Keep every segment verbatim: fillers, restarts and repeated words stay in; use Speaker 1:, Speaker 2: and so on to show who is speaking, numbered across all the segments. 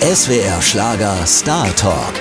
Speaker 1: S W R Schlager Star Talk.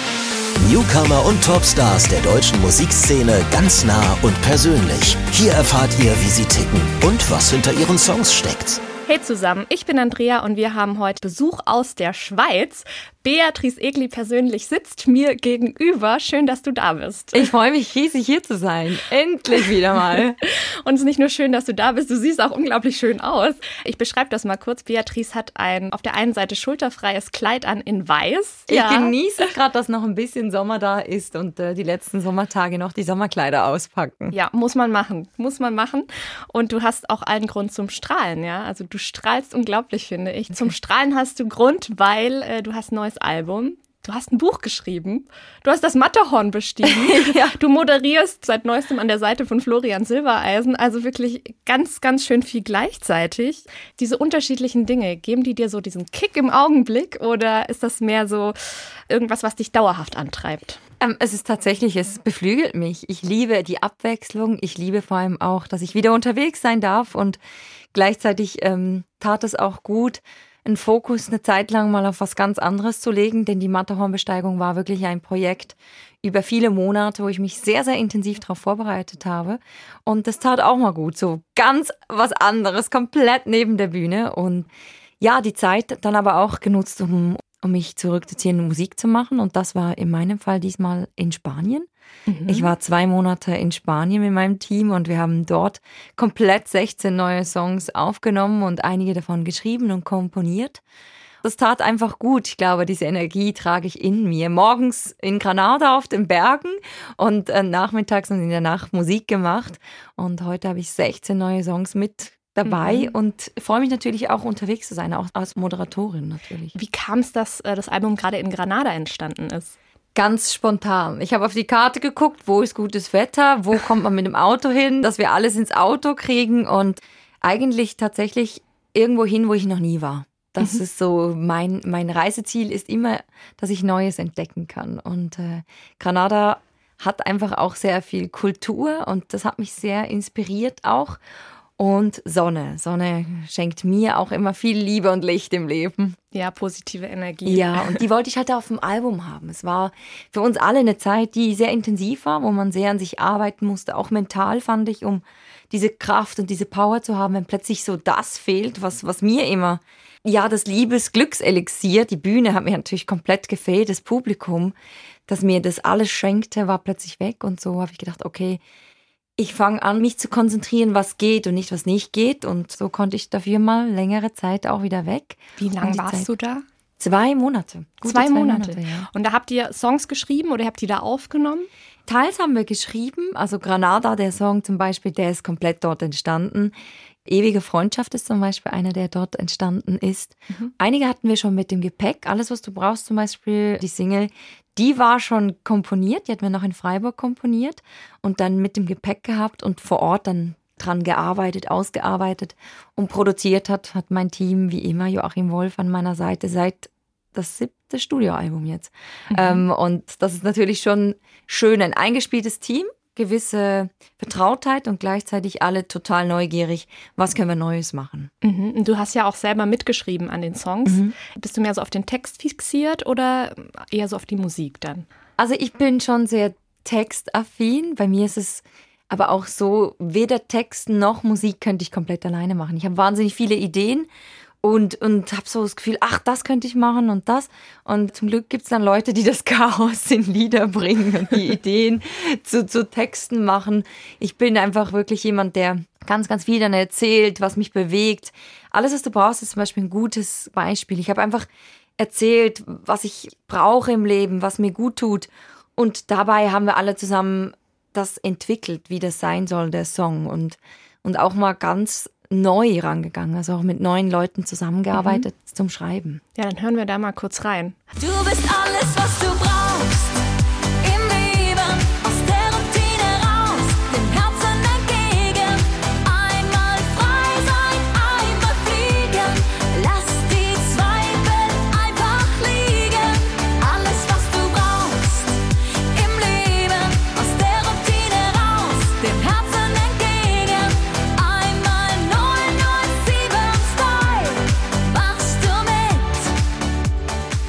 Speaker 1: Newcomer und Topstars der deutschen Musikszene ganz nah und persönlich. Hier erfahrt ihr, wie sie ticken und was hinter ihren Songs steckt.
Speaker 2: Hey zusammen, ich bin Andrea und wir haben heute Besuch aus der Schweiz. Beatrice Egli persönlich sitzt mir gegenüber. Schön, dass du da bist.
Speaker 3: Ich freue mich riesig, hier zu sein. Endlich wieder mal.
Speaker 2: Und es ist nicht nur schön, dass du da bist, du siehst auch unglaublich schön aus. Ich beschreibe das mal kurz. Beatrice hat ein auf der einen Seite schulterfreies Kleid an in weiß.
Speaker 3: Ich
Speaker 2: ja.
Speaker 3: genieße gerade, dass noch ein bisschen Sommer da ist und äh, die letzten Sommertage noch die Sommerkleider auspacken.
Speaker 2: Ja, muss man machen. Muss man machen. Und du hast auch allen Grund zum Strahlen, ja. Also du strahlst unglaublich, finde ich. Okay. Zum Strahlen hast du Grund, weil äh, du hast ein neues Album. Du hast ein Buch geschrieben. Du hast das Matterhorn bestiegen. Ja. Du moderierst seit neuestem an der Seite von Florian Silbereisen. Also wirklich ganz, ganz schön viel gleichzeitig. Diese unterschiedlichen Dinge, geben die dir so diesen Kick im Augenblick oder ist das mehr so irgendwas, was dich dauerhaft antreibt?
Speaker 3: Ähm, es ist tatsächlich, es beflügelt mich. Ich liebe die Abwechslung. Ich liebe vor allem auch, dass ich wieder unterwegs sein darf und gleichzeitig ähm, tat es auch gut, einen Fokus eine Zeit lang mal auf was ganz anderes zu legen, denn die Matterhornbesteigung war wirklich ein Projekt über viele Monate, wo ich mich sehr, sehr intensiv darauf vorbereitet habe. Und das tat auch mal gut, so ganz was anderes, komplett neben der Bühne. Und ja, die Zeit dann aber auch genutzt, um, um mich zurückzuziehen und Musik zu machen. Und das war in meinem Fall diesmal in Spanien. Mhm. Ich war zwei Monate in Spanien mit meinem Team und wir haben dort komplett sechzehn neue Songs aufgenommen und einige davon geschrieben und komponiert. Das tat einfach gut. Ich glaube, diese Energie trage ich in mir. Morgens in Granada auf den Bergen und äh, nachmittags und in der Nacht Musik gemacht. Und heute habe ich sechzehn neue Songs mit dabei mhm. und freue mich natürlich auch unterwegs zu sein, auch als Moderatorin natürlich.
Speaker 2: Wie kam es, dass äh, das Album gerade in Granada entstanden ist?
Speaker 3: Ganz spontan. Ich habe auf die Karte geguckt, wo ist gutes Wetter, wo kommt man mit dem Auto hin, dass wir alles ins Auto kriegen und eigentlich tatsächlich irgendwo hin, wo ich noch nie war. Das mhm. ist so, mein, mein Reiseziel ist immer, dass ich Neues entdecken kann. Und äh, Granada hat einfach auch sehr viel Kultur und das hat mich sehr inspiriert auch. Und Sonne. Sonne schenkt mir auch immer viel Liebe und Licht im Leben.
Speaker 2: Ja, positive Energie.
Speaker 3: Ja, und die wollte ich halt auf dem Album haben. Es war für uns alle eine Zeit, die sehr intensiv war, wo man sehr an sich arbeiten musste, auch mental fand ich, um diese Kraft und diese Power zu haben, wenn plötzlich so das fehlt, was, was mir immer, ja, das Liebes-Glückselixier, die Bühne hat mir natürlich komplett gefehlt, das Publikum, das mir das alles schenkte, war plötzlich weg und so habe ich gedacht, okay, ich fange an, mich zu konzentrieren, was geht und nicht, was nicht geht. Und so konnte ich dafür mal längere Zeit auch wieder weg.
Speaker 2: Wie lange warst Zeit, du da?
Speaker 3: Zwei Monate.
Speaker 2: Gute zwei, zwei Monate. Monate ja. Und da habt ihr Songs geschrieben oder habt ihr da aufgenommen?
Speaker 3: Teils haben wir geschrieben. Also Granada, der Song zum Beispiel, der ist komplett dort entstanden. Ewige Freundschaft ist zum Beispiel einer, der dort entstanden ist. Mhm. Einige hatten wir schon mit dem Gepäck. Alles, was du brauchst, zum Beispiel die Single, die war schon komponiert. Die hatten wir noch in Freiburg komponiert und dann mit dem Gepäck gehabt und vor Ort dann dran gearbeitet, ausgearbeitet und produziert hat, hat mein Team, wie immer, Joachim Wolf an meiner Seite seit das siebte Studioalbum jetzt. Mhm. Ähm, und das ist natürlich schon schön, ein eingespieltes Team, gewisse Vertrautheit und gleichzeitig alle total neugierig, was können wir Neues machen.
Speaker 2: Mhm. Du hast ja auch selber mitgeschrieben an den Songs. Mhm. Bist du mehr so auf den Text fixiert oder eher so auf die Musik dann?
Speaker 3: Also ich bin schon sehr textaffin. Bei mir ist es aber auch so, weder Text noch Musik könnte ich komplett alleine machen. Ich habe wahnsinnig viele Ideen und, und habe so das Gefühl, ach, das könnte ich machen und das. Und zum Glück gibt es dann Leute, die das Chaos in Lieder bringen und die Ideen zu, zu Texten machen. Ich bin einfach wirklich jemand, der ganz, ganz viel dann erzählt, was mich bewegt. Alles, was du brauchst, ist zum Beispiel ein gutes Beispiel. Ich habe einfach erzählt, was ich brauche im Leben, was mir gut tut. Und dabei haben wir alle zusammen das entwickelt, wie das sein soll, der Song. Und, und auch mal ganz neu rangegangen, also auch mit neuen Leuten zusammengearbeitet mhm. zum Schreiben.
Speaker 2: Ja, dann hören wir da mal kurz rein.
Speaker 4: Du bist alles, was du brauchst im Leben, aus der Routine raus, dem Herzen entgegen, einmal frei sein, einmal fliegen, lass die Zweifel einfach liegen, alles, was du brauchst im Leben, aus der Routine raus, dem Herzen entgegen, einmal neun neun sieben Style, machst du mit.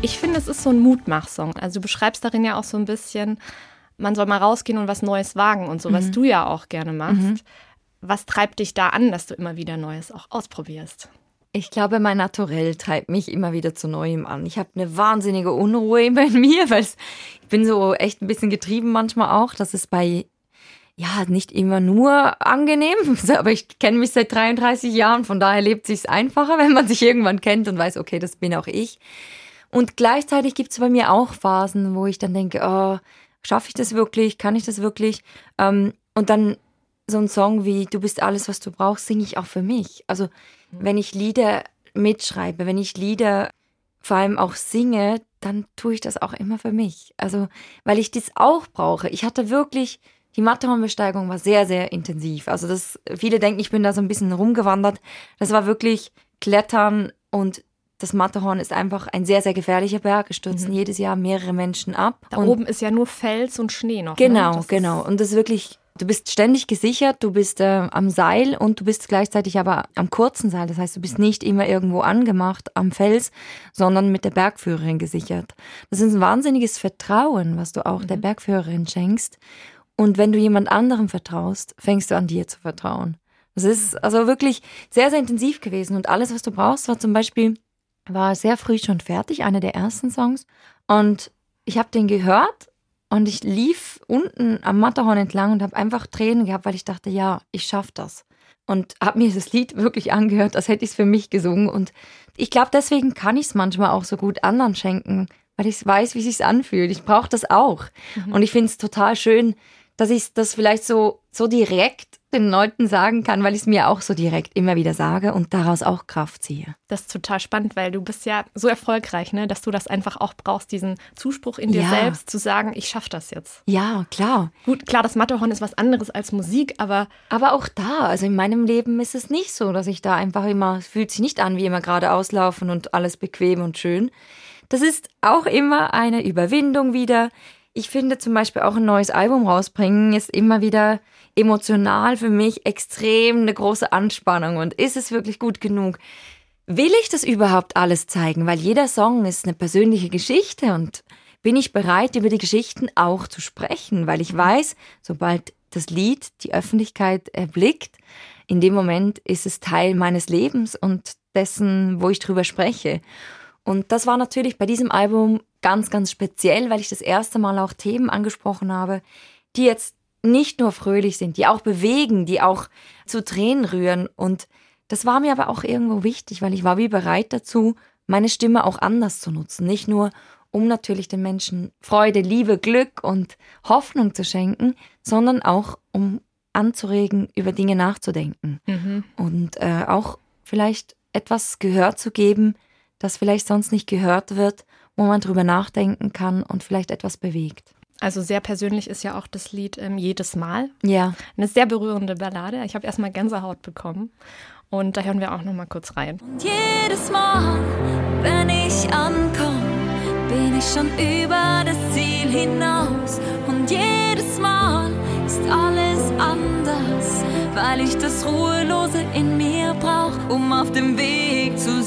Speaker 2: Ich finde, es ist so ein Mutmach-Song. Also du beschreibst darin ja auch so ein bisschen, man soll mal rausgehen und was Neues wagen und so, mhm. was du ja auch gerne machst. Mhm. Was treibt dich da an, dass du immer wieder Neues auch ausprobierst?
Speaker 3: Ich glaube, mein Naturell treibt mich immer wieder zu Neuem an. Ich habe eine wahnsinnige Unruhe immer in mir, weil ich bin so echt ein bisschen getrieben manchmal auch. Das ist bei, ja, nicht immer nur angenehm, aber ich kenne mich seit dreiunddreißig Jahren, von daher lebt es sich einfacher, wenn man sich irgendwann kennt und weiß, okay, das bin auch ich. Und gleichzeitig gibt es bei mir auch Phasen, wo ich dann denke, oh, schaffe ich das wirklich, kann ich das wirklich? Und dann so ein Song wie Du bist alles, was du brauchst, singe ich auch für mich. Also wenn ich Lieder mitschreibe, wenn ich Lieder vor allem auch singe, dann tue ich das auch immer für mich. Also weil ich das auch brauche. Ich hatte wirklich, die Matterhornbesteigung war sehr, sehr intensiv. Also das, viele denken, ich bin da so ein bisschen rumgewandert. Das war wirklich Klettern und das Matterhorn ist einfach ein sehr, sehr gefährlicher Berg. Es stürzen mhm. jedes Jahr mehrere Menschen ab.
Speaker 2: Da
Speaker 3: und
Speaker 2: oben ist ja nur Fels und Schnee noch.
Speaker 3: Genau,
Speaker 2: ne?
Speaker 3: genau. Und das ist wirklich, du bist ständig gesichert, du bist äh, am Seil und du bist gleichzeitig aber am kurzen Seil. Das heißt, du bist nicht immer irgendwo angemacht am Fels, sondern mit der Bergführerin gesichert. Das ist ein wahnsinniges Vertrauen, was du auch mhm. der Bergführerin schenkst. Und wenn du jemand anderem vertraust, fängst du an dir zu vertrauen. Das ist also wirklich sehr, sehr intensiv gewesen. Und alles, was du brauchst, war zum Beispiel, war sehr früh schon fertig, einer der ersten Songs. Und ich habe den gehört und ich lief unten am Matterhorn entlang und habe einfach Tränen gehabt, weil ich dachte, ja, ich schaffe das. Und habe mir das Lied wirklich angehört, als hätte ich es für mich gesungen. Und ich glaube, deswegen kann ich es manchmal auch so gut anderen schenken, weil ich weiß, wie es sich anfühlt. Ich brauche das auch. Mhm. Und ich finde es total schön, dass ich das vielleicht so, so direkt den Leuten sagen kann, weil ich es mir auch so direkt immer wieder sage und daraus auch Kraft ziehe.
Speaker 2: Das ist total spannend, weil du bist ja so erfolgreich, ne, dass du das einfach auch brauchst, diesen Zuspruch in dir
Speaker 3: ja.
Speaker 2: selbst, zu sagen, ich schaffe das jetzt.
Speaker 3: Ja, klar.
Speaker 2: Gut, klar, das Matterhorn ist was anderes als Musik, aber...
Speaker 3: Aber auch da, also in meinem Leben ist es nicht so, dass ich da einfach immer, es fühlt sich nicht an, wie immer gerade auslaufen und alles bequem und schön. Das ist auch immer eine Überwindung wieder. Ich finde zum Beispiel auch ein neues Album rausbringen ist immer wieder emotional für mich extrem eine große Anspannung. Und ist es wirklich gut genug? Will ich das überhaupt alles zeigen? Weil jeder Song ist eine persönliche Geschichte und bin ich bereit, über die Geschichten auch zu sprechen? Weil ich weiß, sobald das Lied die Öffentlichkeit erblickt, in dem Moment ist es Teil meines Lebens und dessen, wo ich drüber spreche. Und das war natürlich bei diesem Album ganz, ganz speziell, weil ich das erste Mal auch Themen angesprochen habe, die jetzt nicht nur fröhlich sind, die auch bewegen, die auch zu Tränen rühren. Und das war mir aber auch irgendwo wichtig, weil ich war wie bereit dazu, meine Stimme auch anders zu nutzen. Nicht nur, um natürlich den Menschen Freude, Liebe, Glück und Hoffnung zu schenken, sondern auch, um anzuregen, über Dinge nachzudenken. Mhm. Und äh, auch vielleicht etwas Gehör zu geben, das vielleicht sonst nicht gehört wird, wo man drüber nachdenken kann und vielleicht etwas bewegt.
Speaker 2: Also sehr persönlich ist ja auch das Lied ähm, Jedes Mal.
Speaker 3: Ja.
Speaker 2: Eine sehr berührende Ballade. Ich habe erstmal Gänsehaut bekommen. Und da hören wir auch noch mal kurz rein.
Speaker 4: Und jedes Mal, wenn ich ankomme, bin ich schon über das Ziel hinaus. Und jedes Mal ist alles anders, weil ich das Ruhelose in mir brauche, um auf dem Weg zu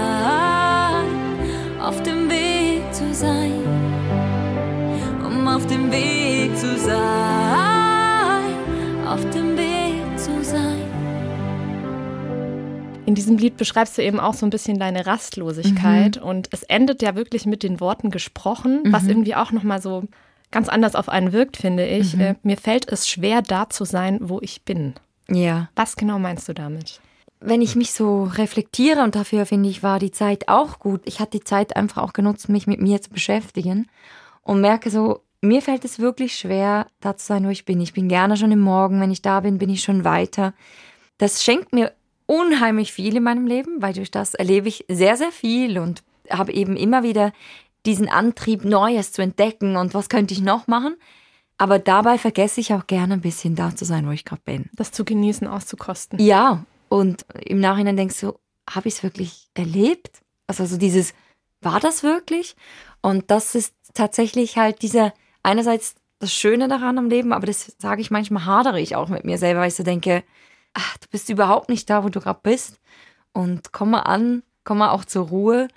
Speaker 4: sein. Auf dem Weg zu sein. Um auf dem Weg zu sein. Auf dem Weg zu sein.
Speaker 2: In diesem Lied beschreibst du eben auch so ein bisschen deine Rastlosigkeit. Mhm. Und es endet ja wirklich mit den Worten gesprochen, mhm. was irgendwie auch nochmal so ganz anders auf einen wirkt, finde ich. Mhm. Äh, mir fällt es schwer, da zu sein, wo ich bin.
Speaker 3: Ja.
Speaker 2: Was genau meinst du damit?
Speaker 3: Wenn ich mich so reflektiere, und dafür finde ich, war die Zeit auch gut. Ich hatte die Zeit einfach auch genutzt, mich mit mir zu beschäftigen und merke so, mir fällt es wirklich schwer, da zu sein, wo ich bin. Ich bin gerne schon im Morgen, wenn ich da bin, bin ich schon weiter. Das schenkt mir unheimlich viel in meinem Leben, weil durch das erlebe ich sehr, sehr viel und habe eben immer wieder diesen Antrieb, Neues zu entdecken und was könnte ich noch machen. Aber dabei vergesse ich auch gerne ein bisschen da zu sein, wo ich gerade bin.
Speaker 2: Das zu genießen, auszukosten.
Speaker 3: Ja, und im Nachhinein denkst du, habe ich es wirklich erlebt? Also so dieses, war das wirklich? Und das ist tatsächlich halt dieser, einerseits das Schöne daran am Leben, aber das sage ich manchmal, hadere ich auch mit mir selber, weil ich so denke, ach, du bist überhaupt nicht da, wo du gerade bist. Und komm mal an, komm mal auch zur Ruhe.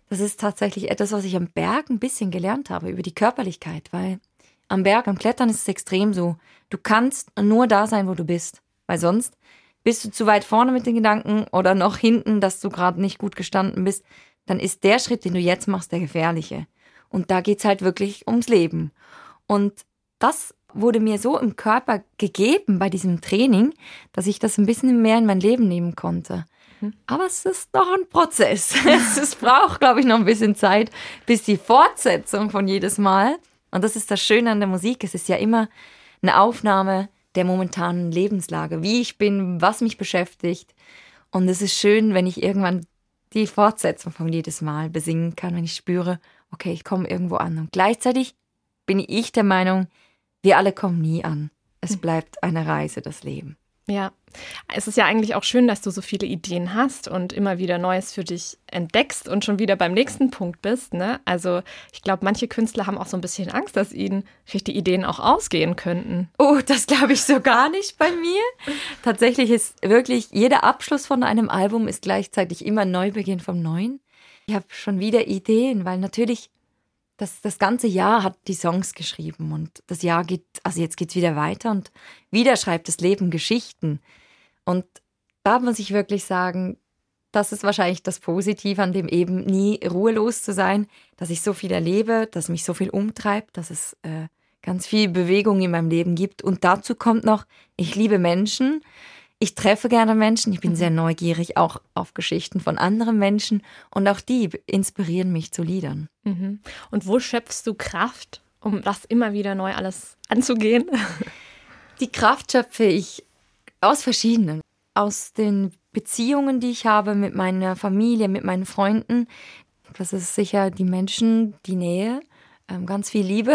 Speaker 3: das ist tatsächlich etwas, was ich am Berg ein bisschen gelernt habe, über die Körperlichkeit, weil am Berg, am Klettern ist es extrem so. Du kannst nur da sein, wo du bist, weil sonst bist du zu weit vorne mit den Gedanken oder noch hinten, dass du gerade nicht gut gestanden bist, dann ist der Schritt, den du jetzt machst, der gefährliche. Und da geht's halt wirklich ums Leben. Und das wurde mir so im Körper gegeben bei diesem Training, dass ich das ein bisschen mehr in mein Leben nehmen konnte. Aber es ist noch ein Prozess. Es braucht, glaube ich, noch ein bisschen Zeit, bis die Fortsetzung von jedes Mal. Und das ist das Schöne an der Musik. Es ist ja immer eine Aufnahme der momentanen Lebenslage, wie ich bin, was mich beschäftigt. Und es ist schön, wenn ich irgendwann die Fortsetzung von jedes Mal besingen kann, wenn ich spüre, okay, ich komme irgendwo an. Und gleichzeitig bin ich der Meinung, wir alle kommen nie an. Es bleibt eine Reise, das Leben.
Speaker 2: Ja, es ist ja eigentlich auch schön, dass du so viele Ideen hast und immer wieder Neues für dich entdeckst und schon wieder beim nächsten Punkt bist, ne? Also ich glaube, manche Künstler haben auch so ein bisschen Angst, dass ihnen vielleicht die Ideen auch ausgehen könnten.
Speaker 3: Oh, das glaube ich so gar nicht bei mir. Tatsächlich ist wirklich jeder Abschluss von einem Album ist gleichzeitig immer ein Neubeginn vom Neuen. Ich habe schon wieder Ideen, weil natürlich Das, das ganze Jahr hat die Songs geschrieben und das Jahr geht, also jetzt geht's wieder weiter und wieder schreibt das Leben Geschichten. Und da muss ich wirklich sagen, das ist wahrscheinlich das Positive an dem eben nie ruhelos zu sein, dass ich so viel erlebe, dass mich so viel umtreibt, dass es äh, ganz viel Bewegung in meinem Leben gibt. Und dazu kommt noch, ich liebe Menschen. Ich treffe gerne Menschen, ich bin sehr neugierig auch auf Geschichten von anderen Menschen und auch die inspirieren mich zu Liedern.
Speaker 2: Mhm. Und wo schöpfst du Kraft, um das immer wieder neu alles anzugehen?
Speaker 3: Die Kraft schöpfe ich aus verschiedenen. Aus den Beziehungen, die ich habe mit meiner Familie, mit meinen Freunden. Das ist sicher die Menschen, die Nähe, ganz viel Liebe.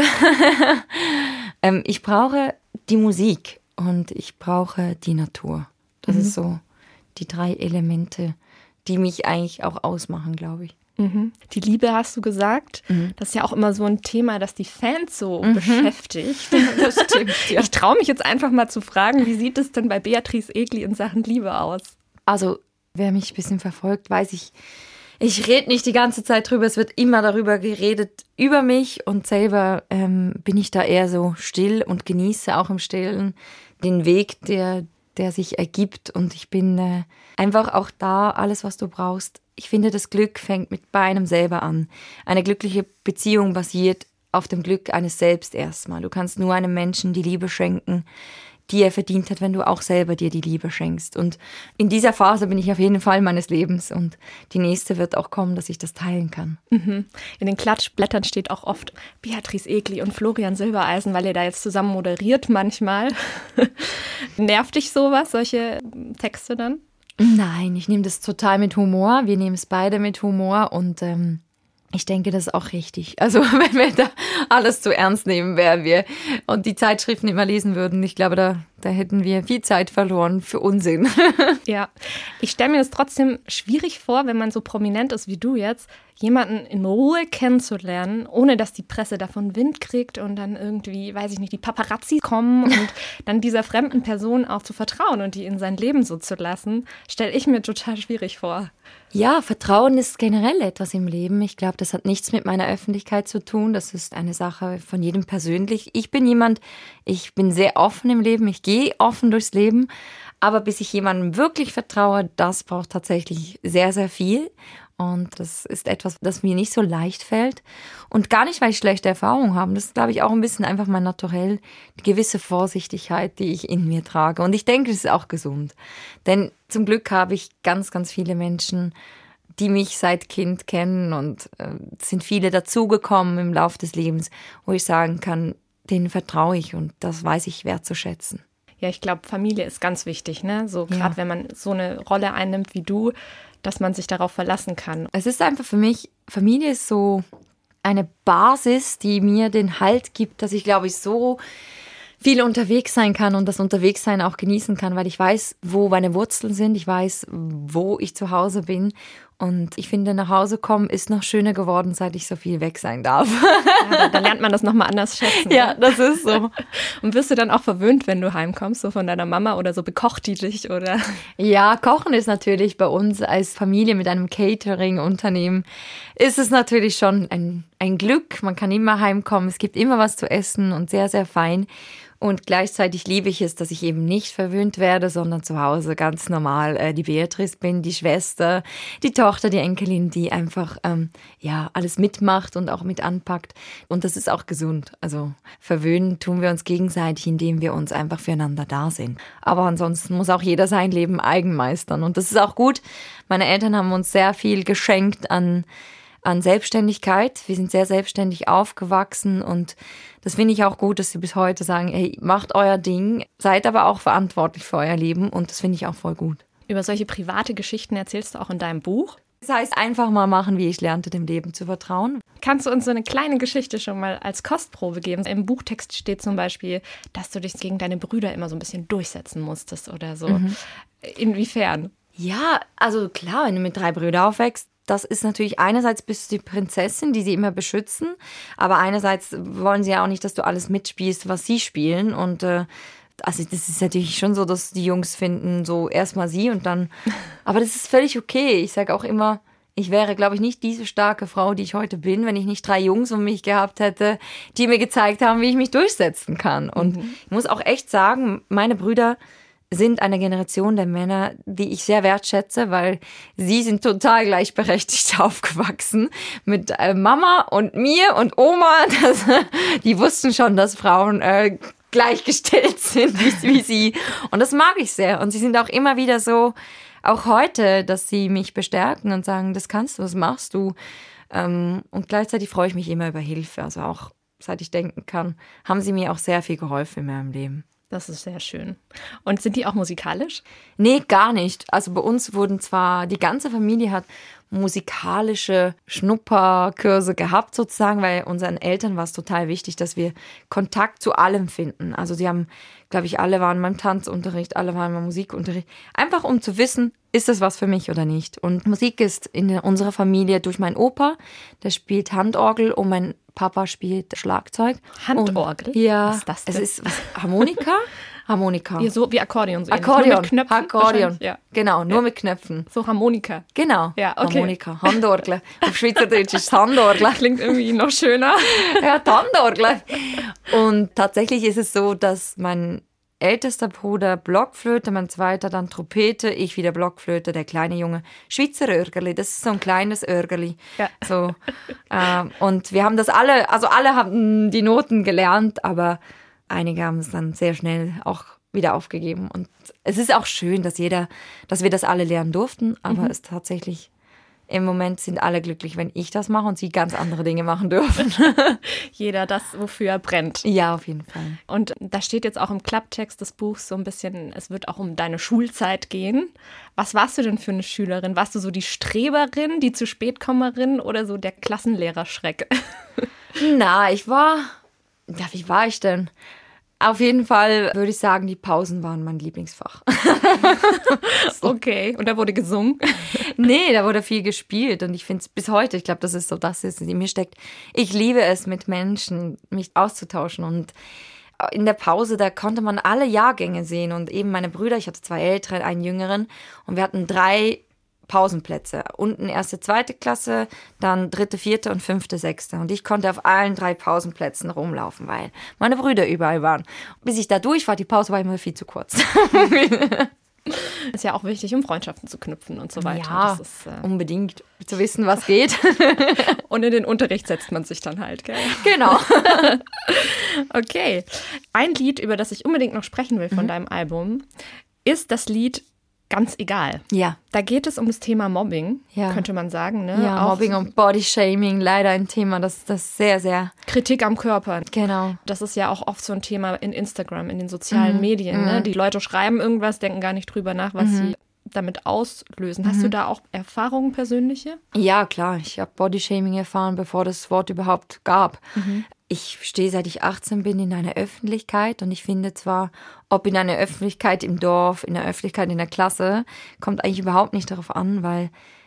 Speaker 3: Ich brauche die Musik und ich brauche die Natur. Das mhm. ist so die drei Elemente, die mich eigentlich auch ausmachen, glaube ich.
Speaker 2: Mhm. Die Liebe hast du gesagt. Mhm. Das ist ja auch immer so ein Thema, das die Fans so mhm. beschäftigt. Das stimmt. Ja. Ich traue mich jetzt einfach mal zu fragen, wie sieht es denn bei Beatrice Egli in Sachen Liebe aus?
Speaker 3: Also, wer mich ein bisschen verfolgt, weiß ich, ich rede nicht die ganze Zeit drüber. Es wird immer darüber geredet, über mich. Und selber ähm, bin ich da eher so still und genieße auch im Stillen den Weg, der der sich ergibt und ich bin äh, einfach auch da, alles, was du brauchst. Ich finde, das Glück fängt mit bei einem selber an. Eine glückliche Beziehung basiert auf dem Glück eines Selbst erstmal. Du kannst nur einem Menschen die Liebe schenken, die er verdient hat, wenn du auch selber dir die Liebe schenkst. Und in dieser Phase bin ich auf jeden Fall meines Lebens und die nächste wird auch kommen, dass ich das teilen kann.
Speaker 2: Mhm. In den Klatschblättern steht auch oft Beatrice Egli und Florian Silbereisen, weil ihr da jetzt zusammen moderiert manchmal. Nervt dich sowas, solche Texte dann?
Speaker 3: Nein, ich nehme das total mit Humor. Wir nehmen es beide mit Humor und ähm, ich denke, das ist auch richtig. Also wenn wir da alles zu ernst nehmen, wären wir und die Zeitschriften immer lesen würden, ich glaube, da, da hätten wir viel Zeit verloren für Unsinn.
Speaker 2: Ja, ich stelle mir das trotzdem schwierig vor, wenn man so prominent ist wie du jetzt, jemanden in Ruhe kennenzulernen, ohne dass die Presse davon Wind kriegt und dann irgendwie, weiß ich nicht, die Paparazzi kommen und dann dieser fremden Person auch zu vertrauen und die in sein Leben so zu lassen, stelle ich mir total schwierig vor.
Speaker 3: Ja, Vertrauen ist generell etwas im Leben. Ich glaube, das hat nichts mit meiner Öffentlichkeit zu tun. Das ist eine Sache von jedem persönlich. Ich bin jemand, ich bin sehr offen im Leben. Ich gehe offen durchs Leben. Aber bis ich jemandem wirklich vertraue, das braucht tatsächlich sehr, sehr viel. Und das ist etwas, das mir nicht so leicht fällt. Und gar nicht, weil ich schlechte Erfahrungen habe. Das ist, glaube ich, auch ein bisschen einfach mein Naturell. Die gewisse Vorsichtigkeit, die ich in mir trage. Und ich denke, das ist auch gesund. Denn zum Glück habe ich ganz, ganz viele Menschen, die mich seit Kind kennen. Und äh, es sind viele dazugekommen im Laufe des Lebens, wo ich sagen kann, denen vertraue ich und das weiß ich wertzuschätzen.
Speaker 2: Ja, ich glaube, Familie ist ganz wichtig, ne? So gerade
Speaker 3: Ja.
Speaker 2: wenn man so eine Rolle einnimmt wie du, dass man sich darauf verlassen kann.
Speaker 3: Es ist einfach für mich, Familie ist so eine Basis, die mir den Halt gibt, dass ich, glaube ich, so viel unterwegs sein kann und das Unterwegssein auch genießen kann, weil ich weiß, wo meine Wurzeln sind, ich weiß, wo ich zu Hause bin Und ich finde, nach Hause kommen ist noch schöner geworden, seit ich so viel weg sein darf.
Speaker 2: Ja, da, da lernt man das nochmal anders schätzen.
Speaker 3: Ja,
Speaker 2: ne?
Speaker 3: das ist so.
Speaker 2: Und wirst du dann auch verwöhnt, wenn du heimkommst, so von deiner Mama oder so bekocht die dich oder?
Speaker 3: Ja, Kochen ist natürlich bei uns als Familie mit einem Catering-Unternehmen, ist es natürlich schon ein, ein Glück. Man kann immer heimkommen, es gibt immer was zu essen und sehr, sehr fein. Und gleichzeitig liebe ich es, dass ich eben nicht verwöhnt werde, sondern zu Hause ganz normal äh, die Beatrice bin, die Schwester, die Tochter, die Enkelin, die einfach ähm, ja alles mitmacht und auch mit anpackt. Und das ist auch gesund. Also verwöhnen tun wir uns gegenseitig, indem wir uns einfach füreinander da sind. Aber ansonsten muss auch jeder sein Leben eigen meistern. Und das ist auch gut. Meine Eltern haben uns sehr viel geschenkt an an Selbstständigkeit. Wir sind sehr selbstständig aufgewachsen und das finde ich auch gut, dass sie bis heute sagen, hey, macht euer Ding, seid aber auch verantwortlich für euer Leben und das finde ich auch voll gut.
Speaker 2: Über solche private Geschichten erzählst du auch in deinem Buch.
Speaker 3: Das heißt, einfach mal machen, wie ich lernte, dem Leben zu vertrauen.
Speaker 2: Kannst du uns so eine kleine Geschichte schon mal als Kostprobe geben? Im Buchtext steht zum Beispiel, dass du dich gegen deine Brüder immer so ein bisschen durchsetzen musstest oder so. Mhm. Inwiefern?
Speaker 3: Ja, also klar, wenn du mit drei Brüdern aufwächst, das ist natürlich einerseits bist du die Prinzessin, die sie immer beschützen, aber einerseits wollen sie ja auch nicht, dass du alles mitspielst, was sie spielen und äh, also das ist natürlich schon so, dass die Jungs finden, so erstmal sie und dann, aber das ist völlig okay. Ich sage auch immer, ich wäre, glaube ich, nicht diese starke Frau, die ich heute bin, wenn ich nicht drei Jungs um mich gehabt hätte, die mir gezeigt haben, wie ich mich durchsetzen kann. Und mhm. ich muss auch echt sagen, meine Brüder sind eine Generation der Männer, die ich sehr wertschätze, weil sie sind total gleichberechtigt aufgewachsen mit äh, Mama und mir und Oma. Das, die wussten schon, dass Frauen äh, gleichgestellt sind wie, wie sie. Und das mag ich sehr. Und sie sind auch immer wieder so, auch heute, dass sie mich bestärken und sagen, das kannst du, das machst du. Ähm, und gleichzeitig freue ich mich immer über Hilfe. Also auch seit ich denken kann, haben sie mir auch sehr viel geholfen in meinem Leben.
Speaker 2: Das ist sehr schön. Und sind die auch musikalisch?
Speaker 3: Nee, gar nicht. Also bei uns wurden zwar, die ganze Familie hat musikalische Schnupperkurse gehabt sozusagen, weil unseren Eltern war es total wichtig, dass wir Kontakt zu allem finden. Also sie haben, glaube ich, alle waren beim Tanzunterricht, alle waren beim Musikunterricht. Einfach um zu wissen, ist das was für mich oder nicht. Und Musik ist in unserer Familie durch meinen Opa, der spielt Handorgel und mein Papa spielt Schlagzeug.
Speaker 2: Handorgel?
Speaker 3: Und, ja,
Speaker 2: was ist das denn?
Speaker 3: Es ist was, Harmonika. Harmonika.
Speaker 2: Ja, so wie Akkordeon. So
Speaker 3: Akkordeon.
Speaker 2: Nur mit Knöpfen.
Speaker 3: Akkordeon.
Speaker 2: Ja.
Speaker 3: Genau, nur
Speaker 2: ja.
Speaker 3: mit Knöpfen.
Speaker 2: So Harmonika.
Speaker 3: Genau.
Speaker 2: Ja, okay.
Speaker 3: Harmonika. Handorgel. Auf Schweizerdeutsch ist es Handorgel.
Speaker 2: Klingt irgendwie noch schöner.
Speaker 3: Ja, die Handorgel. Und tatsächlich ist es so, dass mein ältester Bruder Blockflöte, mein zweiter dann Trompete, ich wieder Blockflöte, der kleine Junge Schweizer Örgerli. Das ist so ein kleines Örgerli.
Speaker 2: Ja.
Speaker 3: So, äh, und wir haben das alle, also alle haben die Noten gelernt, aber einige haben es dann sehr schnell auch wieder aufgegeben. Und es ist auch schön, dass jeder, dass wir das alle lernen durften, aber mhm. es tatsächlich im Moment sind alle glücklich, wenn ich das mache und sie ganz andere Dinge machen dürfen.
Speaker 2: Jeder das, wofür er brennt.
Speaker 3: Ja, auf jeden Fall.
Speaker 2: Und da steht jetzt auch im Klapptext des Buchs so ein bisschen, es wird auch um deine Schulzeit gehen. Was warst du denn für eine Schülerin? Warst du so die Streberin, die zu spät Kommerin oder so der Klassenlehrerschreck?
Speaker 3: Na, ich war, ja, wie war ich denn? Auf jeden Fall würde ich sagen, die Pausen waren mein Lieblingsfach.
Speaker 2: So. Okay, und da wurde gesungen?
Speaker 3: Nee, da wurde viel gespielt und ich finde es bis heute, ich glaube, das ist so das, was in mir steckt. Ich liebe es, mit Menschen mich auszutauschen und in der Pause, da konnte man alle Jahrgänge sehen und eben meine Brüder, ich hatte zwei ältere, einen jüngeren und wir hatten drei Pausenplätze. Unten erste, zweite Klasse, dann dritte, vierte und fünfte, sechste. Und ich konnte auf allen drei Pausenplätzen rumlaufen, weil meine Brüder überall waren. Bis ich da durch war, die Pause war immer viel zu kurz.
Speaker 2: Ist ja auch wichtig, um Freundschaften zu knüpfen und so weiter.
Speaker 3: Ja,
Speaker 2: das ist, äh
Speaker 3: unbedingt zu wissen, was geht.
Speaker 2: Und in den Unterricht setzt man sich dann halt, gell?
Speaker 3: Genau.
Speaker 2: Okay. Ein Lied, über das ich unbedingt noch sprechen will von mhm. deinem Album, ist das Lied Ganz egal.
Speaker 3: Ja.
Speaker 2: Da geht es um das Thema Mobbing,
Speaker 3: ja.
Speaker 2: könnte man sagen. Ne?
Speaker 3: Ja,
Speaker 2: auch
Speaker 3: Mobbing und Bodyshaming, leider ein Thema, das das sehr, sehr...
Speaker 2: Kritik am Körper.
Speaker 3: Genau.
Speaker 2: Das ist ja auch oft so ein Thema in Instagram, in den sozialen
Speaker 3: mhm.
Speaker 2: Medien.
Speaker 3: Mhm.
Speaker 2: Ne? Die Leute schreiben irgendwas, denken gar nicht drüber nach, was mhm. sie damit auslösen. Hast mhm. du da auch Erfahrungen persönliche?
Speaker 3: Ja, klar. Ich habe Bodyshaming erfahren, bevor das Wort überhaupt gab. Mhm. Ich stehe, seit ich achtzehn bin, in einer Öffentlichkeit und ich finde zwar, ob in einer Öffentlichkeit im Dorf, in der Öffentlichkeit in der Klasse, kommt eigentlich überhaupt nicht darauf an, weil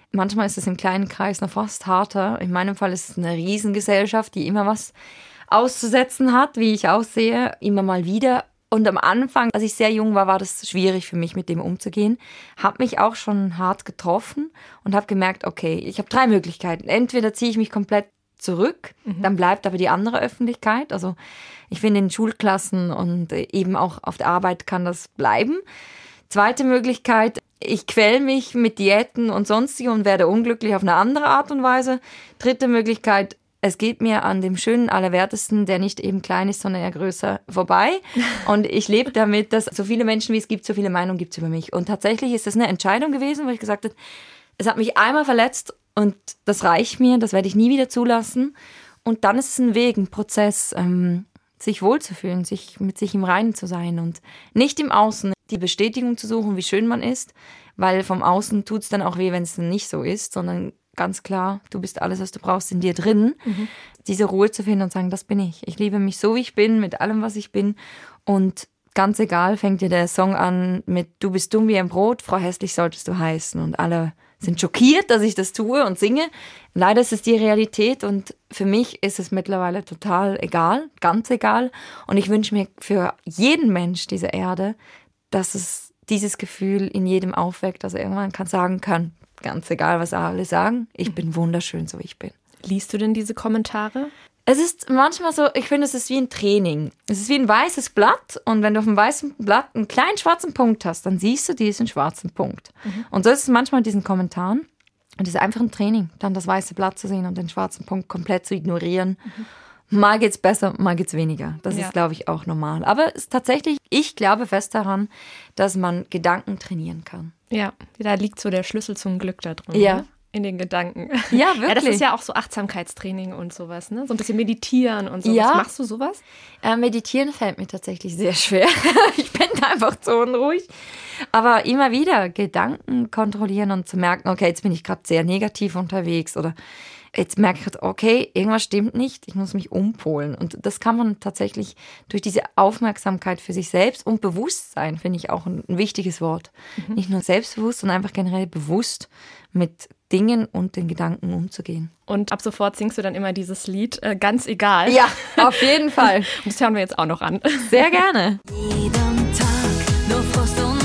Speaker 3: Manchmal ist es im kleinen Kreis noch fast harter. In meinem Fall ist es eine Riesengesellschaft, die immer was auszusetzen hat, wie ich aussehe, immer mal wieder. Und am Anfang, als ich sehr jung war, war das schwierig für mich, mit dem umzugehen. Habe mich auch schon hart getroffen und habe gemerkt, okay, ich habe drei Möglichkeiten. Entweder ziehe ich mich komplett zurück, mhm. dann bleibt aber die andere Öffentlichkeit. Also ich finde, in Schulklassen und eben auch auf der Arbeit kann das bleiben. Zweite Möglichkeit, ich quäl mich mit Diäten und sonstigem und werde unglücklich auf eine andere Art und Weise. Dritte Möglichkeit, es geht mir an dem schönen Allerwertesten, der nicht eben klein ist, sondern eher größer, vorbei. Und ich lebe damit, dass so viele Menschen, wie es gibt, so viele Meinungen gibt es über mich. Und tatsächlich ist das eine Entscheidung gewesen, wo ich gesagt habe, es hat mich einmal verletzt und das reicht mir, das werde ich nie wieder zulassen. Und dann ist es ein Weg, ein Prozess, ähm, sich wohlzufühlen, sich mit sich im Reinen zu sein und nicht im Außen die Bestätigung zu suchen, wie schön man ist, weil vom Außen tut es dann auch weh, wenn es dann nicht so ist, sondern ganz klar, du bist alles, was du brauchst, in dir drin. Mhm. Diese Ruhe zu finden und sagen, das bin ich. Ich liebe mich so, wie ich bin, mit allem, was ich bin. Und ganz egal, fängt dir der Song an mit Du bist dumm wie ein Brot, Frau Hässlich solltest du heißen. Und alle sind schockiert, dass ich das tue und singe. Leider ist es die Realität und für mich ist es mittlerweile total egal, ganz egal. Und ich wünsche mir für jeden Mensch dieser Erde, dass es dieses Gefühl in jedem aufweckt, dass er irgendwann kann sagen kann, ganz egal, was alle sagen, ich bin wunderschön, so wie ich bin.
Speaker 2: Liest du denn diese Kommentare?
Speaker 3: Es ist manchmal so, ich finde, es ist wie ein Training. Es ist wie ein weißes Blatt und wenn du auf dem weißen Blatt einen kleinen schwarzen Punkt hast, dann siehst du diesen schwarzen Punkt. Mhm. Und so ist es manchmal in diesen Kommentaren. Und es ist einfach ein Training, dann das weiße Blatt zu sehen und den schwarzen Punkt komplett zu ignorieren. Mhm. Mal geht's besser, mal geht's weniger. Das ja. ist, glaube ich, auch normal. Aber es ist tatsächlich, ich glaube fest daran, dass man Gedanken trainieren kann.
Speaker 2: Ja, da liegt so der Schlüssel zum Glück da drin.
Speaker 3: Ja.
Speaker 2: Ne? In den Gedanken.
Speaker 3: Ja, wirklich.
Speaker 2: Ja, das ist ja auch so Achtsamkeitstraining und sowas, ne? So ein bisschen meditieren und sowas.
Speaker 3: Ja.
Speaker 2: Machst du sowas?
Speaker 3: Äh, meditieren fällt mir tatsächlich sehr schwer. Ich bin einfach zu unruhig. Aber immer wieder Gedanken kontrollieren und zu merken, okay, jetzt bin ich gerade sehr negativ unterwegs oder jetzt merke ich, okay, irgendwas stimmt nicht, ich muss mich umpolen. Und das kann man tatsächlich durch diese Aufmerksamkeit für sich selbst und Bewusstsein, finde ich auch ein, ein wichtiges Wort. Mhm. Nicht nur selbstbewusst, sondern einfach generell bewusst mit Dingen und den Gedanken umzugehen.
Speaker 2: Und ab sofort singst du dann immer dieses Lied, äh, ganz egal.
Speaker 3: Ja, auf jeden Fall.
Speaker 2: Und das hören wir jetzt auch noch an.
Speaker 3: Sehr gerne.
Speaker 4: Jeden Tag nur Frust und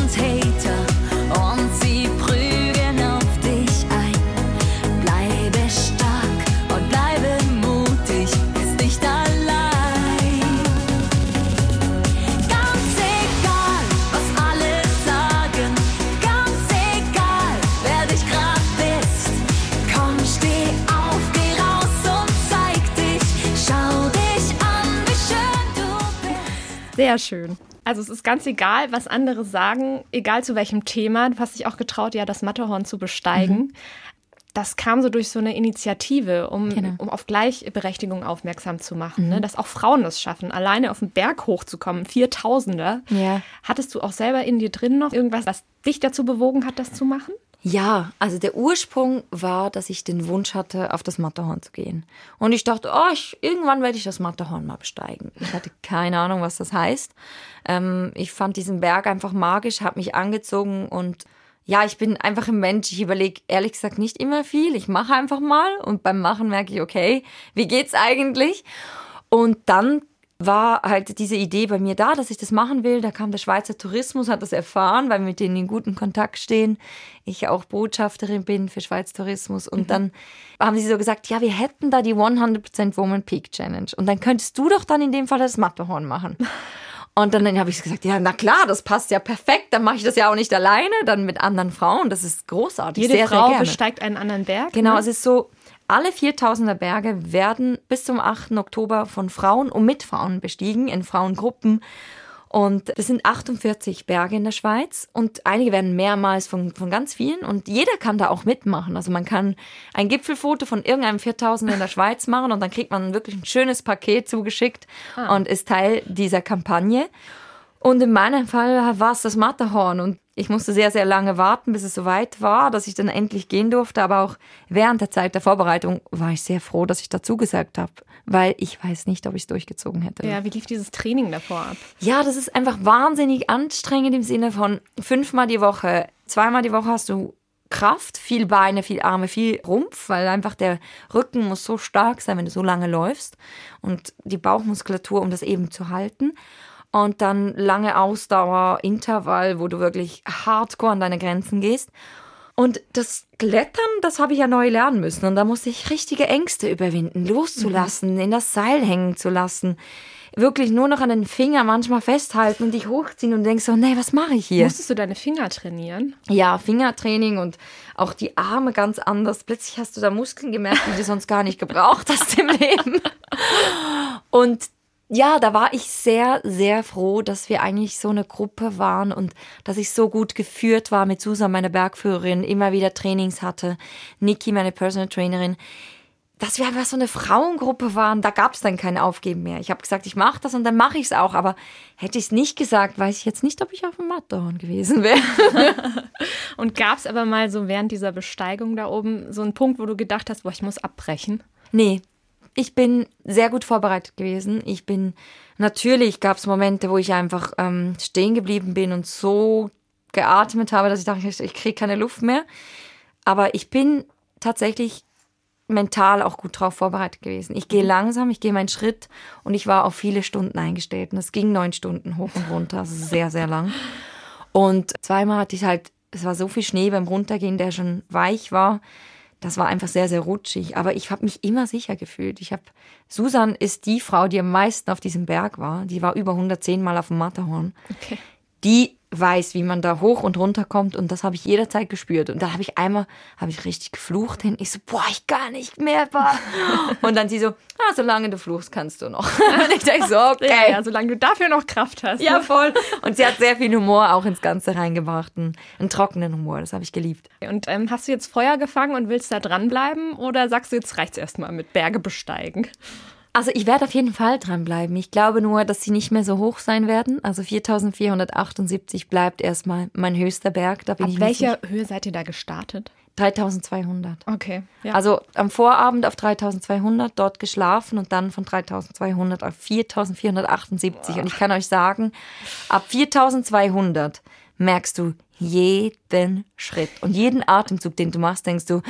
Speaker 4: Hater und sie prügeln auf dich ein. Bleibe stark und bleibe mutig, bist nicht allein. Ganz egal, was alle sagen, ganz egal, wer dich grad bist. Komm, steh auf, geh raus und zeig dich, schau dich an, wie schön du bist.
Speaker 2: Sehr schön. Also es ist ganz egal, was andere sagen, egal zu welchem Thema. Du hast dich auch getraut, ja, das Matterhorn zu besteigen. Mhm. Das kam so durch so eine Initiative, um, genau. um auf Gleichberechtigung aufmerksam zu machen, mhm. ne? Dass auch Frauen das schaffen, alleine auf den Berg hochzukommen, Viertausender.
Speaker 3: Ja.
Speaker 2: Hattest du auch selber in dir drin noch irgendwas, was dich dazu bewogen hat, das zu machen?
Speaker 3: Ja, also der Ursprung war, dass ich den Wunsch hatte, auf das Matterhorn zu gehen. Und ich dachte, oh, ich, irgendwann werde ich das Matterhorn mal besteigen. Ich hatte keine Ahnung, was das heißt. Ähm, ich fand diesen Berg einfach magisch, habe mich angezogen und ja, ich bin einfach ein Mensch. Ich überlege ehrlich gesagt nicht immer viel. Ich mache einfach mal und beim Machen merke ich, okay, wie geht's eigentlich? Und dann war halt diese Idee bei mir da, dass ich das machen will. Da kam der Schweizer Tourismus, hat das erfahren, weil wir mit denen in guten Kontakt stehen. Ich auch Botschafterin bin für Schweiz Tourismus. Und mhm. dann haben sie so gesagt, ja, wir hätten da die hundert Prozent Woman Peak Challenge. Und dann könntest du doch dann in dem Fall das Matterhorn machen. Und dann, dann habe ich gesagt, ja, na klar, das passt ja perfekt. Dann mache ich das ja auch nicht alleine, dann mit anderen Frauen. Das ist großartig.
Speaker 2: Jede
Speaker 3: sehr,
Speaker 2: Frau
Speaker 3: sehr gerne.
Speaker 2: besteigt einen anderen Berg.
Speaker 3: Genau,
Speaker 2: ne?
Speaker 3: Es ist so, alle viertausender Berge werden bis zum achten Oktober von Frauen und mit Frauen bestiegen, in Frauengruppen. Und das sind achtundvierzig Berge in der Schweiz und einige werden mehrmals von, von ganz vielen und jeder kann da auch mitmachen. Also man kann ein Gipfelfoto von irgendeinem viertausender in der Schweiz machen und dann kriegt man wirklich ein schönes Paket zugeschickt ah. und ist Teil dieser Kampagne. Und in meinem Fall war es das Matterhorn und ich musste sehr, sehr lange warten, bis es soweit war, dass ich dann endlich gehen durfte. Aber auch während der Zeit der Vorbereitung war ich sehr froh, dass ich dazu gesagt habe, weil ich weiß nicht, ob ich es durchgezogen hätte.
Speaker 2: Ja, wie lief dieses Training davor ab?
Speaker 3: Ja, das ist einfach wahnsinnig anstrengend im Sinne von fünfmal die Woche. Zweimal die Woche hast du Kraft, viel Beine, viel Arme, viel Rumpf, weil einfach der Rücken muss so stark sein, wenn du so lange läufst und die Bauchmuskulatur, um das eben zu halten. Und dann lange Ausdauer, Intervall, wo du wirklich hardcore an deine Grenzen gehst. Und das Klettern, das habe ich ja neu lernen müssen. Und da musste ich richtige Ängste überwinden, loszulassen, mhm. in das Seil hängen zu lassen. Wirklich nur noch an den Finger manchmal festhalten und dich hochziehen und denkst so, nee, was mache ich hier?
Speaker 2: Musstest du deine Finger trainieren?
Speaker 3: Ja, Fingertraining und auch die Arme ganz anders. Plötzlich hast du da Muskeln gemerkt, die du sonst gar nicht gebraucht hast im Leben. Und ja, da war ich sehr, sehr froh, dass wir eigentlich so eine Gruppe waren und dass ich so gut geführt war mit Susan, meiner Bergführerin, immer wieder Trainings hatte, Niki, meine Personal Trainerin, dass wir einfach so eine Frauengruppe waren, da gab es dann kein Aufgeben mehr. Ich habe gesagt, ich mache das und dann mache ich es auch, aber hätte ich es nicht gesagt, weiß ich jetzt nicht, ob ich auf dem Matterhorn gewesen wäre.
Speaker 2: Und gab es aber mal so während dieser Besteigung da oben so einen Punkt, wo du gedacht hast, boah, ich muss abbrechen?
Speaker 3: Nee. Ich bin sehr gut vorbereitet gewesen. Ich bin, natürlich gab es Momente, wo ich einfach ähm, stehen geblieben bin und so geatmet habe, dass ich dachte, ich kriege keine Luft mehr. Aber ich bin tatsächlich mental auch gut drauf vorbereitet gewesen. Ich gehe langsam, ich gehe meinen Schritt und ich war auf viele Stunden eingestellt. Und es ging neun Stunden hoch und runter, also sehr, sehr lang. Und zweimal hatte ich halt, es war so viel Schnee beim Runtergehen, der schon weich war. Das war einfach sehr, sehr rutschig. Aber ich habe mich immer sicher gefühlt. Ich habe, Susan ist die Frau, die am meisten auf diesem Berg war. Die war über hundertzehn Mal auf dem Matterhorn. Okay. Die weiß, wie man da hoch und runter kommt. Und das habe ich jederzeit gespürt. Und da habe ich einmal, habe ich richtig geflucht hin. Ich so, boah, ich gar nicht mehr. Boah. Und dann sie so, ah, solange du fluchst, kannst du noch. Und ich denke so, okay.
Speaker 2: Ja, ja, solange du dafür noch Kraft hast.
Speaker 3: Ja, voll. Und sie hat sehr viel Humor auch ins Ganze reingebracht. Einen, einen trockenen Humor, das habe ich geliebt.
Speaker 2: Und ähm, hast du jetzt Feuer gefangen und willst da dranbleiben? Oder sagst du, jetzt reicht's erstmal mit Berge besteigen?
Speaker 3: Also ich werde auf jeden Fall dranbleiben. Ich glaube nur, dass sie nicht mehr so hoch sein werden. Also viertausendvierhundertachtundsiebzig bleibt erstmal mein höchster Berg. Da bin
Speaker 2: Ab
Speaker 3: ich
Speaker 2: welcher Höhe seid ihr da gestartet?
Speaker 3: dreitausendzweihundert.
Speaker 2: Okay. Ja.
Speaker 3: Also am Vorabend auf dreitausendzweihundert, dort geschlafen und dann von dreitausendzweihundert auf viertausendvierhundertachtundsiebzig. Wow. Und ich kann euch sagen, ab viertausendzweihundert merkst du jeden Schritt und jeden Atemzug, den du machst, denkst du,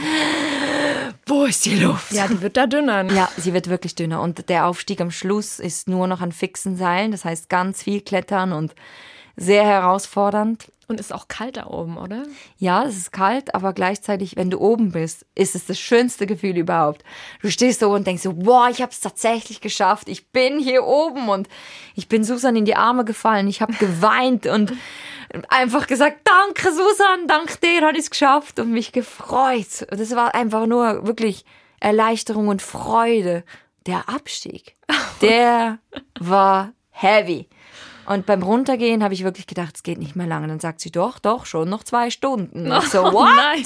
Speaker 3: wo ist die Luft?
Speaker 2: Ja, die wird da dünner.
Speaker 3: Ja, sie wird wirklich dünner. Und der Aufstieg am Schluss ist nur noch an fixen Seilen. Das heißt, ganz viel klettern und sehr herausfordernd.
Speaker 2: Und ist auch kalt da oben, oder?
Speaker 3: Ja, es ist kalt, aber gleichzeitig, wenn du oben bist, ist es das schönste Gefühl überhaupt. Du stehst so und denkst so, boah, ich habe es tatsächlich geschafft. Ich bin hier oben und ich bin Susan in die Arme gefallen. Ich habe geweint und einfach gesagt, danke Susan, dank dir habe ich es geschafft und mich gefreut. Und das war einfach nur wirklich Erleichterung und Freude. Der Abstieg, der war heavy. Und beim Runtergehen habe ich wirklich gedacht, es geht nicht mehr lange. Dann sagt sie, doch, doch, schon noch zwei Stunden. Und ich so, what? Nein.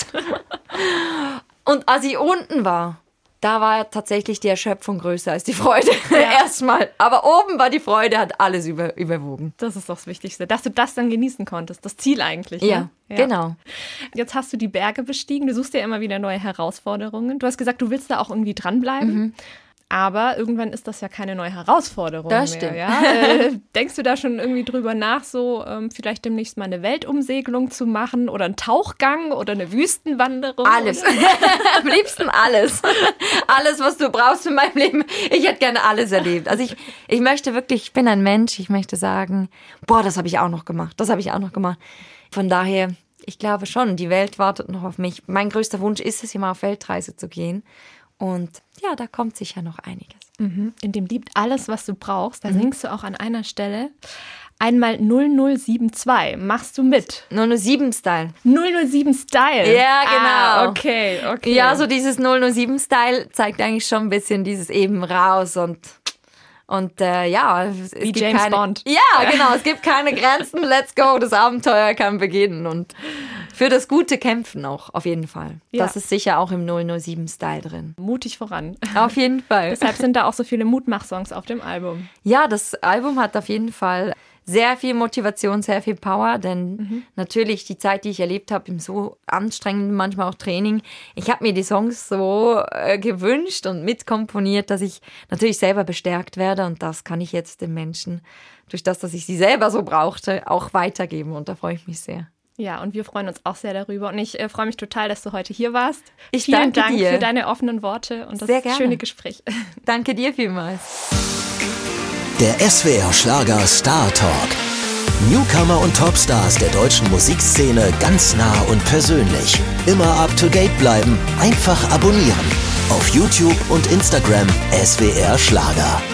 Speaker 3: Und als ich unten war, da war tatsächlich die Erschöpfung größer als die Freude. Ja. Erstmal. Aber oben war die Freude, hat alles über, überwogen.
Speaker 2: Das ist doch das Wichtigste, dass du das dann genießen konntest. Das Ziel eigentlich. Ne?
Speaker 3: Ja, ja, genau.
Speaker 2: Jetzt hast du die Berge bestiegen. Du suchst ja immer wieder neue Herausforderungen. Du hast gesagt, du willst da auch irgendwie dranbleiben. Mhm. Aber irgendwann ist das ja keine neue Herausforderung
Speaker 3: das
Speaker 2: mehr.
Speaker 3: Stimmt.
Speaker 2: Ja? Äh, denkst du da schon irgendwie drüber nach, so ähm, vielleicht demnächst mal eine Weltumsegelung zu machen oder einen Tauchgang oder eine Wüstenwanderung?
Speaker 3: Alles. Am liebsten alles. Alles, was du brauchst für mein Leben. Ich hätte gerne alles erlebt. Also ich, ich möchte wirklich, ich bin ein Mensch, ich möchte sagen, boah, das habe ich auch noch gemacht. Das habe ich auch noch gemacht. Von daher, ich glaube schon, die Welt wartet noch auf mich. Mein größter Wunsch ist es, immer auf Weltreise zu gehen. Und ja, da kommt sicher noch einiges.
Speaker 2: Mhm. In dem Liebt alles, was du brauchst, da mhm. singst du auch an einer Stelle einmal null null sieben zwei. Machst du mit?
Speaker 3: null null sieben Style.
Speaker 2: null null sieben Style?
Speaker 3: Ja, genau.
Speaker 2: Ah, okay, okay.
Speaker 3: Ja, so dieses null null sieben Style zeigt eigentlich schon ein bisschen dieses eben raus und... Und äh, ja, es
Speaker 2: Wie
Speaker 3: gibt
Speaker 2: James
Speaker 3: keine,
Speaker 2: Bond.
Speaker 3: Ja, genau, es gibt keine Grenzen. Let's go, das Abenteuer kann beginnen. Und für das gute Kämpfen auch, auf jeden Fall. Ja. Das ist sicher auch im null null sieben-Style drin.
Speaker 2: Mutig voran.
Speaker 3: Auf jeden Fall.
Speaker 2: Deshalb sind da auch so viele Mutmach-Songs auf dem Album.
Speaker 3: Ja, das Album hat auf jeden Fall sehr viel Motivation, sehr viel Power, denn mhm. natürlich die Zeit, die ich erlebt habe, im so anstrengenden, manchmal auch Training, ich habe mir die Songs so äh, gewünscht und mitkomponiert, dass ich natürlich selber bestärkt werde und das kann ich jetzt den Menschen, durch das, dass ich sie selber so brauchte, auch weitergeben und da freue ich mich sehr.
Speaker 2: Ja, und wir freuen uns auch sehr darüber. Und ich äh, freue mich total, dass du heute hier warst.
Speaker 3: Ich
Speaker 2: Vielen
Speaker 3: danke
Speaker 2: Dank
Speaker 3: dir.
Speaker 2: für deine offenen Worte und das
Speaker 3: Sehr gerne.
Speaker 2: schöne Gespräch.
Speaker 3: Danke dir vielmals.
Speaker 1: Der S W R Schlager Star Talk. Newcomer und Topstars der deutschen Musikszene ganz nah und persönlich. Immer up to date bleiben, einfach abonnieren. Auf YouTube und Instagram S W R Schlager.